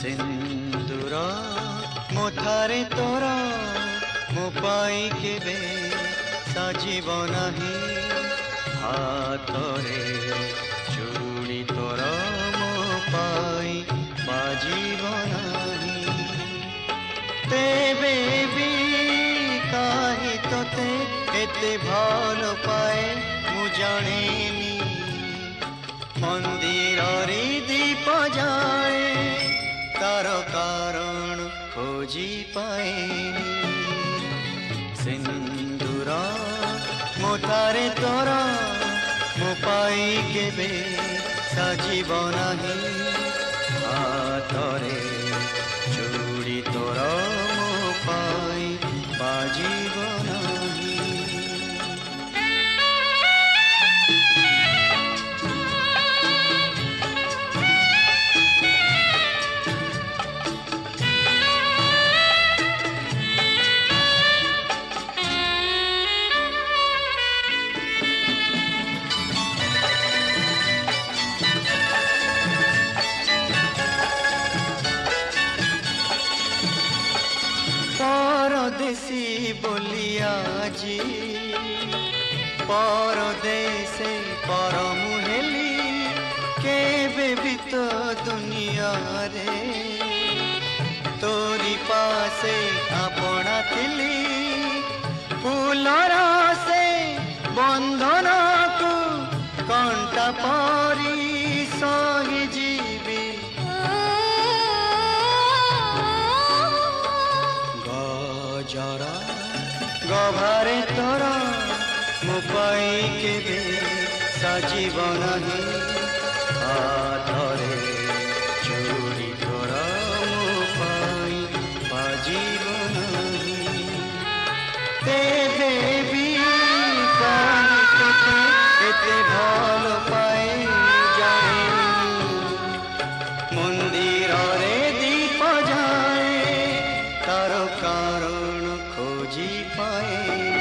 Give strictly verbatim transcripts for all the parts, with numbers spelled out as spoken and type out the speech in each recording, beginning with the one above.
सिंदूर मोथारे तोर मो पाई केबे साजिब नाही हाथरे चूड़ी तोर मो पाई बाजिब नाही तेबे भी काहे तोते एते भल पाए मु जानेनी मंदिर रे दीप जाए तार कारण खोजी पाएनी सिंदूर मोथारे तोर मो पाई केबे साजिब नाही हाथरे चूड़ी तोर मो पाई बाजिब नाही परदेसी बोलिया जी परदेसे परम हेली केबे भी तो दुनिया रे तोरी पासे अपना थिली फूलर से बंधन को कंटा परी सही जीवी जरा गभारे तोर मो पाई केबे साजिब नाही हाथरे चूड़ी तोर मो पाई बाजिब नाही तेबे भी काहे तोते एते भल पाए जानेनी मंदिर रे दीप जाए तार कारण खोजी पाए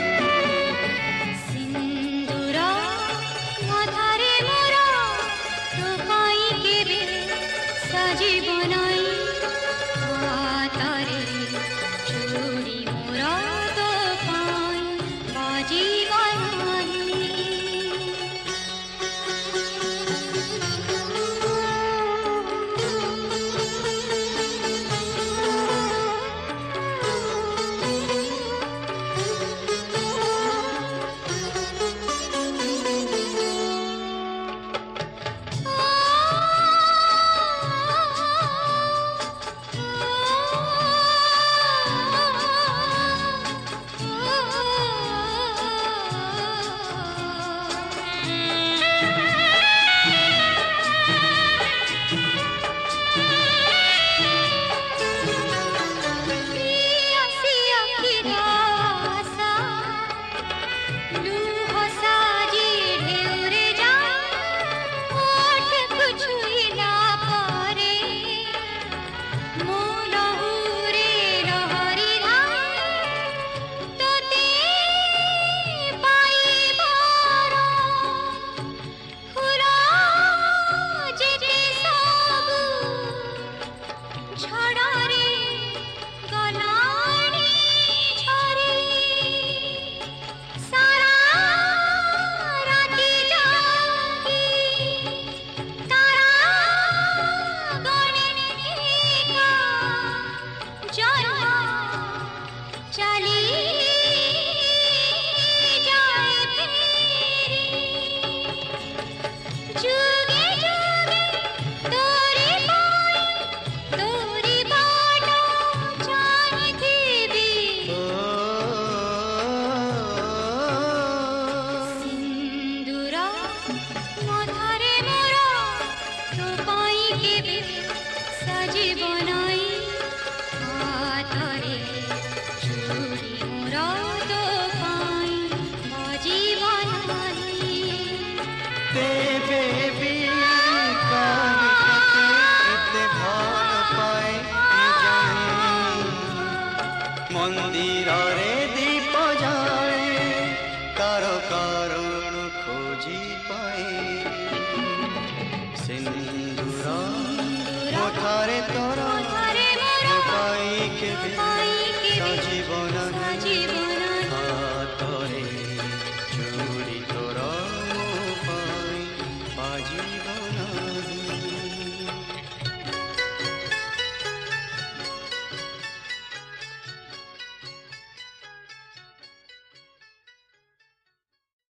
सिंदूर मोथारे मोर तो पाई केबे साजिब नाही हाथरे चूड़ी मोर तो पाई बाजिब नाही मंदिर रे दीप जाए तार कारण खोजी पाए सिंदूर मोथारे तोर